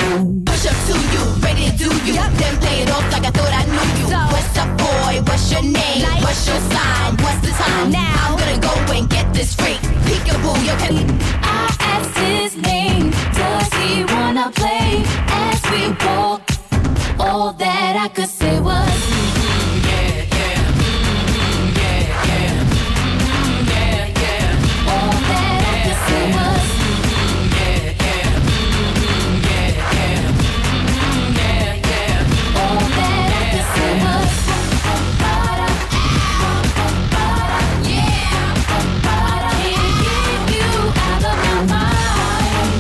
Push up to you, ready to do you. Then play it off like I thought I knew you. What's up, boy? What's your name? What's your sign? What's the time? Now I'm gonna go and get this freak. Peekaboo, you can. I asked his name, does he wanna play? As we walk, all that I could say was yeah, yeah, yeah, yeah, yeah, yeah. All that I could say was yeah, yeah, yeah, yeah, yeah, yeah. All that I could say was yeah, can't get you out of my mind.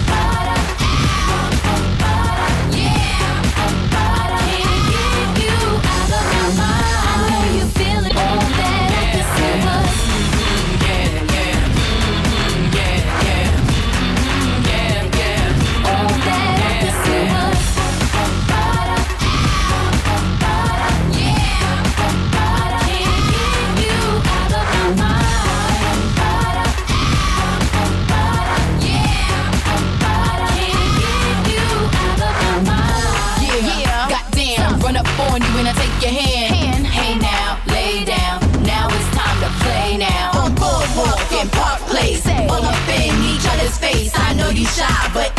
Yeah, can't get you out of my mind. I know you feel it. All that I could say was yeah, yeah, yeah, yeah, yeah, yeah. All that I could say was yeah, can't get you out of my mind. Yeah, can't get you out of my mind. Yeah, goddamn, run up on you and I take your hand. Hey now, lay down. Now it's time to play now. On boardwalk and Park Place, all up in each other's face. I know you shy, but